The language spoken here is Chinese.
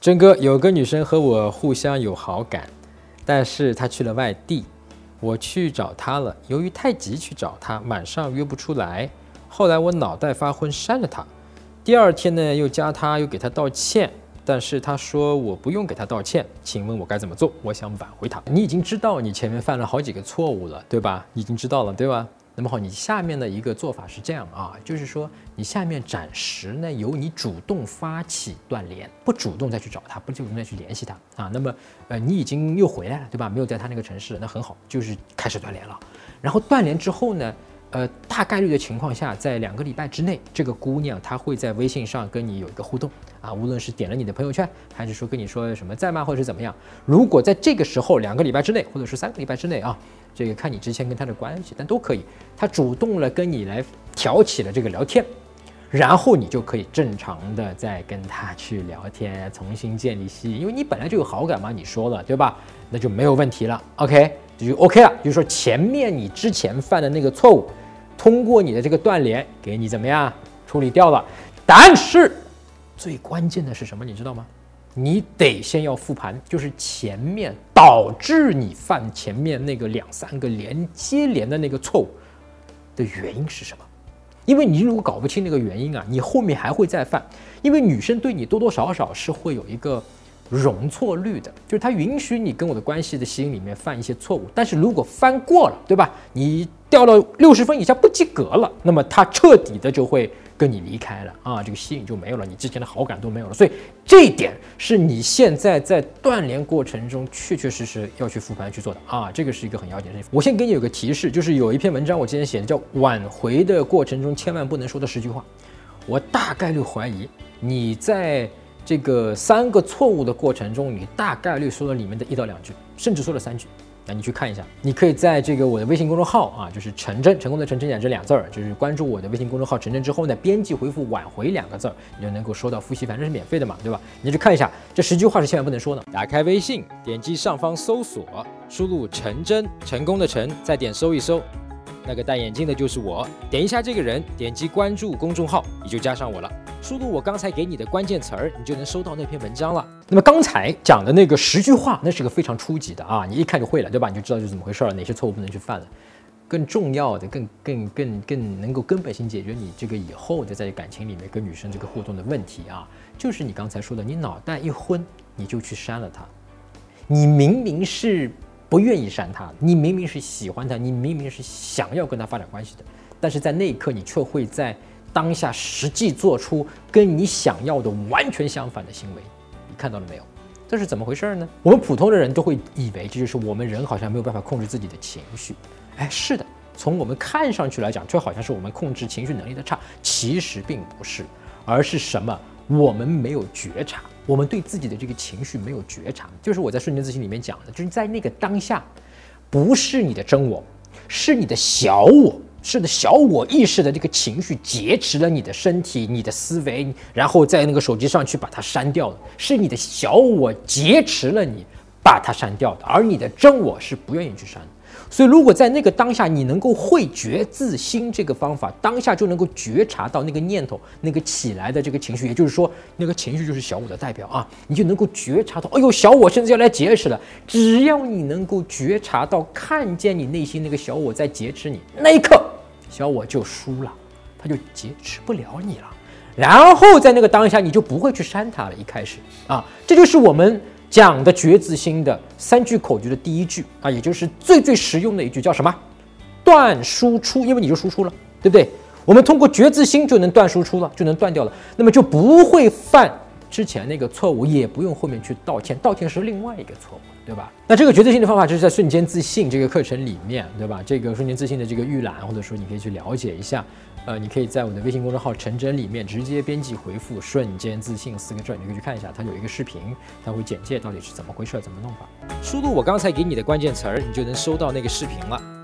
真哥，有个女生和我互相有好感，但是她去了外地，我去找她了。由于太急去找她，晚上约不出来。后来我脑袋发昏删了她。第二天呢，又加她，又给她道歉，但是她说我不用给她道歉。请问我该怎么做？我想挽回她。你已经知道你前面犯了好几个错误了，对吧？已经知道了，对吧？那么好，你下面的一个做法是这样啊，就是说你下面暂时呢由你主动发起断联，不主动再去找他，不主动再去联系他啊。那么你已经又回来了，对吧？没有在他那个城市，那很好，就是开始断联了。然后断联之后呢，大概率的情况下，在2个礼拜之内，这个姑娘她会在微信上跟你有一个互动啊，无论是点了你的朋友圈，还是说跟你说什么在吗，或者是怎么样。如果在这个时候2个礼拜之内，或者是3个礼拜之内啊，这个看你之前跟她的关系，但都可以，她主动了跟你来挑起了这个聊天，然后你就可以正常的再跟她去聊天，重新建立吸引，因为你本来就有好感嘛，你说了对吧？那就没有问题了 ，OK， 这就 OK 了，就是说前面你之前犯的那个错误，通过你的这个断联给你怎么样处理掉了。但是最关键的是什么，你知道吗？你得先要复盘，就是前面导致你犯前面那个2、3个接连的那个错误的原因是什么？因为你如果搞不清那个原因啊，你后面还会再犯。因为女生对你多多少少是会有一个容错率的，就是她允许你跟我的关系的吸引里面犯一些错误，但是如果翻过了，对吧？你掉到60分以下不及格了，那么她彻底的就会跟你离开了啊，这个吸引就没有了，你之前的好感都没有了。所以这一点是你现在在断联过程中确确实实要去复盘去做的啊，这个是一个很要紧的事情。我先给你有个提示，就是有一篇文章我之前写的叫挽回的过程中千万不能说的10句话，我大概率怀疑你在这个3个错误的过程中，你大概率说了里面的1到2句，甚至说了3句。那你去看一下，你可以在这个我的微信公众号啊，就是陈真，成功的陈，真假这2字儿，就是关注我的微信公众号陈真之后呢，编辑回复挽回2个字儿，你就能够收到复习，反正是免费的嘛，对吧？你去看一下，这10句话是千万不能说的。打开微信，点击上方搜索，输入陈真，成功的陈，再点搜一搜。那个戴眼镜的就是我，点一下这个人，点击关注公众号，你就加上我了。输入我刚才给你的关键词儿，你就能收到那篇文章了。那么刚才讲的那个10句话，那是个非常初级的啊，你一看就会了，对吧？你就知道是怎么回事了，哪些错误不能去犯了。更重要的、更能够根本性解决你这个以后的在感情里面跟女生这个互动的问题啊，就是你刚才说的，你脑袋一昏，你就去删了她。你明明是不愿意删她，你明明是喜欢她，你明明是想要跟她发展关系的，但是在那一刻你却会在当下实际做出跟你想要的完全相反的行为，你看到了没有？这是怎么回事呢？我们普通的人都会以为这就是我们人好像没有办法控制自己的情绪。哎，是的，从我们看上去来讲，就好像是我们控制情绪能力的差，其实并不是，而是什么？我们没有觉察，我们对自己的这个情绪没有觉察。就是我在瞬间自信里面讲的，就是在那个当下，不是你的真我，是你的小我。是的，小我意识的这个情绪劫持了你的身体、你的思维，然后在那个手机上去把它删掉了。是你的小我劫持了你，把它删掉的，而你的真我是不愿意去删的。所以，如果在那个当下你能够慧觉自心这个方法，当下就能够觉察到那个念头、那个起来的这个情绪，也就是说，那个情绪就是小我的代表啊，你就能够觉察到，哎呦，小我甚至要来劫持了。只要你能够觉察到、看见你内心那个小我在劫持你，那一刻，小我就输了，他就劫持不了你了。然后在那个当下，你就不会去删它了。一开始啊，这就是我们讲的觉自心的3句口诀的第1句啊，也就是最实用的一句，叫什么？断输出，因为你就输出了，对不对？我们通过觉自心就能断输出了，就能断掉了，那么就不会犯之前那个错误，也不用后面去道歉，道歉是另外一个错误，对吧？那这个觉自信的方法就是在瞬间自信这个课程里面，对吧？这个瞬间自信的这个预览，或者说你可以去了解一下。你可以在我的微信公众号陈真里面直接编辑回复瞬间自信4个字，你可以去看一下，它有一个视频，它会简介到底是怎么回事，怎么弄法。输入我刚才给你的关键词儿，你就能收到那个视频了。